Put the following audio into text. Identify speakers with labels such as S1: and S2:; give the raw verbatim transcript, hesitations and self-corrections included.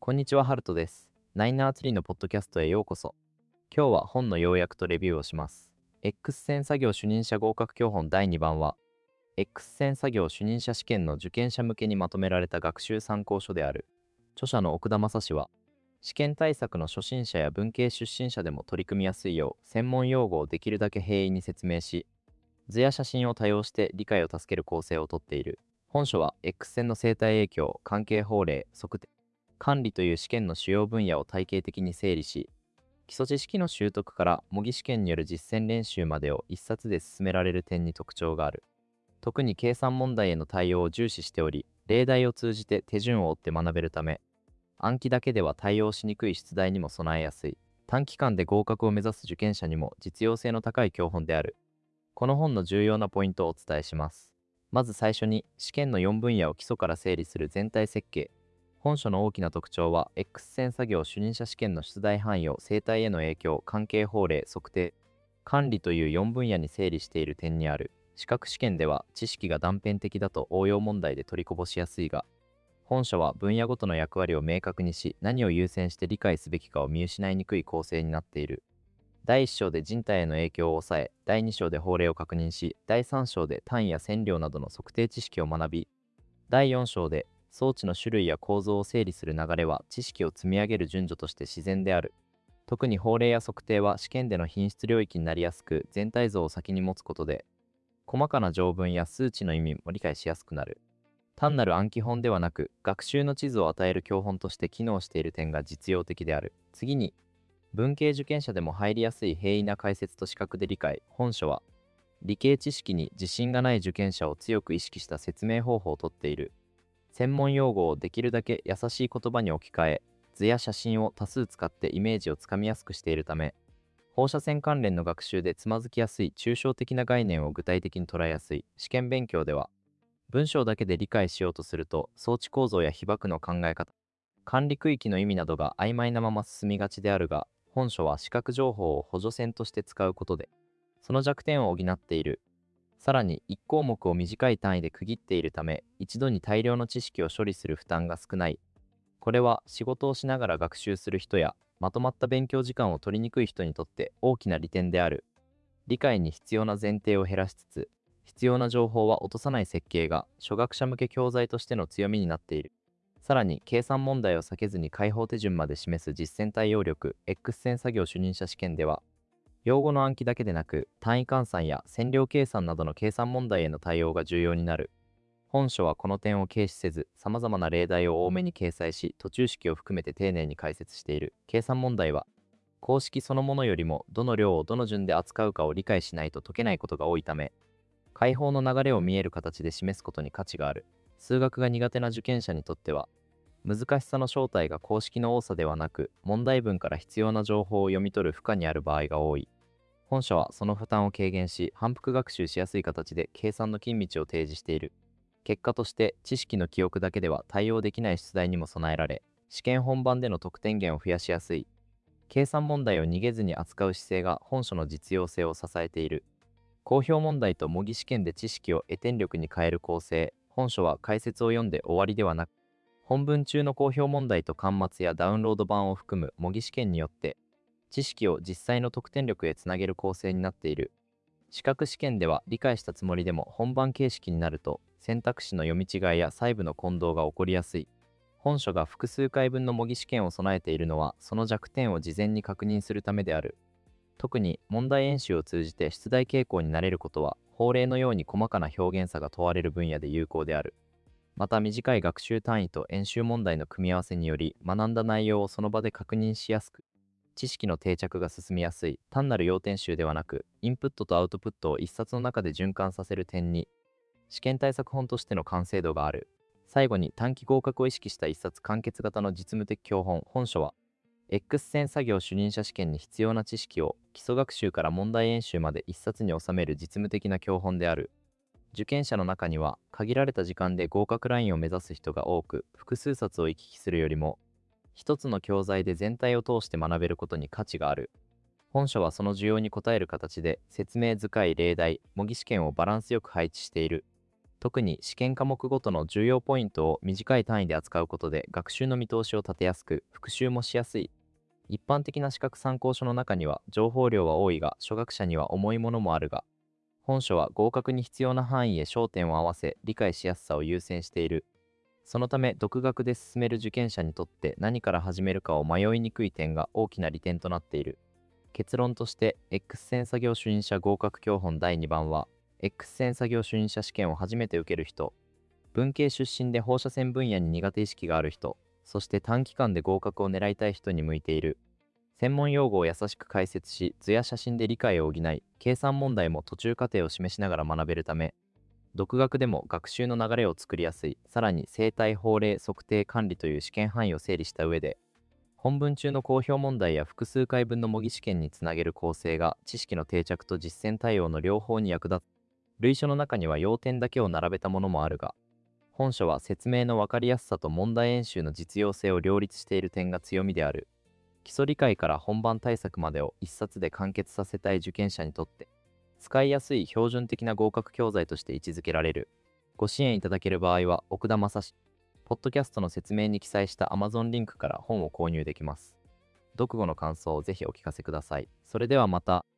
S1: こんにちは、ハルトです。ナイナーツリーのポッドキャストへようこそ。今日は本の要約とレビューをします。X 線作業主任者合格教本だいにばんは、X 線作業主任者試験の受験者向けにまとめられた学習参考書である。著者の奥田正史は、試験対策の初心者や文系出身者でも取り組みやすいよう、専門用語をできるだけ平易に説明し、図や写真を多用して理解を助ける構成をとっている。本書は X 線の生態影響、関係法令、測定、管理という試験の主要分野を体系的に整理し、基礎知識の習得から模擬試験による実践練習までを一冊で進められる点に特徴がある。特に計算問題への対応を重視しており、例題を通じて手順を追って学べるため、暗記だけでは対応しにくい出題にも備えやすい。短期間で合格を目指す受験者にも実用性の高い教本である。この本の重要なポイントをお伝えします。まず最初に、試験のよんぶん野を基礎から整理する全体設計。本書の大きな特徴は、X 線作業主任者試験の出題範囲を生態への影響、関係法令、測定、管理というよんぶん野に整理している点にある。資格試験では知識が断片的だと応用問題で取りこぼしやすいが、本書は分野ごとの役割を明確にし、何を優先して理解すべきかを見失いにくい構成になっている。だいいっ章で人体への影響を抑え、だいに章で法令を確認し、だいさん章で単位や線量などの測定知識を学び、だいよん章で装置の種類や構造を整理する流れは知識を積み上げる順序として自然である。特に法令や測定は試験での品質領域になりやすく、全体像を先に持つことで、細かな条文や数値の意味も理解しやすくなる。単なる暗記本ではなく、学習の地図を与える教本として機能している点が実用的である。次に、文系受験者でも入りやすい平易な解説と視覚で理解。本書は、理系知識に自信がない受験者を強く意識した説明方法をとっている。専門用語をできるだけ優しい言葉に置き換え、図や写真を多数使ってイメージをつかみやすくしているため、放射線関連の学習でつまずきやすい抽象的な概念を具体的に捉えやすい。試験勉強では、文章だけで理解しようとすると、装置構造や被曝の考え方、管理区域の意味などが曖昧なまま進みがちであるが、本書は視覚情報を補助線として使うことで、その弱点を補っている。さらに、いち項目を短い単位で区切っているため、一度に大量の知識を処理する負担が少ない。これは仕事をしながら学習する人や、まとまった勉強時間を取りにくい人にとって大きな利点である。理解に必要な前提を減らしつつ、必要な情報は落とさない設計が初学者向け教材としての強みになっている。さらに、計算問題を避けずに解法手順まで示す実践対応力、X 線作業主任者試験では、用語の暗記だけでなく、単位換算や線量計算などの計算問題への対応が重要になる。本書はこの点を軽視せず、様々な例題を多めに掲載し、途中式を含めて丁寧に解説している。計算問題は、公式そのものよりもどの量をどの順で扱うかを理解しないと解けないことが多いため、解法の流れを見える形で示すことに価値がある。数学が苦手な受験者にとっては、難しさの正体が公式の多さではなく、問題文から必要な情報を読み取る負荷にある場合が多い。本書はその負担を軽減し、反復学習しやすい形で計算の近道を提示している。結果として、知識の記憶だけでは対応できない出題にも備えられ、試験本番での得点源を増やしやすい。計算問題を逃げずに扱う姿勢が本書の実用性を支えている。公表問題と模擬試験で知識を得点力に変える構成。本書は解説を読んで終わりではなく、本文中の公表問題と端末やダウンロード版を含む模擬試験によって、知識を実際の得点力へつなげる構成になっている。資格試験では理解したつもりでも本番形式になると、選択肢の読み違いや細部の混同が起こりやすい。本書が複数回分の模擬試験を備えているのは、その弱点を事前に確認するためである。特に問題演習を通じて出題傾向になれることは、法令のように細かな表現差が問われる分野で有効である。また、短い学習単位と演習問題の組み合わせにより、学んだ内容をその場で確認しやすく、知識の定着が進みやすい。単なる要点集ではなく、インプットとアウトプットを一冊の中で循環させる点に、試験対策本としての完成度がある。最後に、短期合格を意識した一冊完結型の実務的教本。本書は、X 線作業主任者試験に必要な知識を基礎学習から問題演習まで一冊に収める実務的な教本である。受験者の中には限られた時間で合格ラインを目指す人が多く、複数冊を行き来するよりも、一つの教材で全体を通して学べることに価値がある。本書はその需要に応える形で説明深い例題、模擬試験をバランスよく配置している。 特に試験科目ごとの重要ポイントを短い単位で扱うことで学習の見通しを立てやすく、復習もしやすい。一般的な資格参考書の中には情報量は多いが、初学者には重いものもあるが、本書は合格に必要な範囲へ焦点を合わせ、理解しやすさを優先している。そのため、独学で進める受験者にとって何から始めるかを迷いにくい点が大きな利点となっている。結論として、X 線作業主任者合格教本だいにばんは、X 線作業主任者試験を初めて受ける人、文系出身で放射線分野に苦手意識がある人、そして短期間で合格を狙いたい人に向いている。専門用語を優しく解説し、図や写真で理解を補い、計算問題も途中過程を示しながら学べるため、独学でも学習の流れを作りやすい。さらに生体法令測定管理という試験範囲を整理した上で、本文中の公表問題や複数回分の模擬試験につなげる構成が知識の定着と実践対応の両方に役立つ。類書の中には要点だけを並べたものもあるが、本書は説明の分かりやすさと問題演習の実用性を両立している点が強みである。基礎理解から本番対策までを一冊で完結させたい受験者にとって、使いやすい標準的な合格教材として位置づけられる。ご支援いただける場合は、奥田正史、ポッドキャストの説明に記載した Amazon リンクから本を購入できます。読後の感想をぜひお聞かせください。それではまた。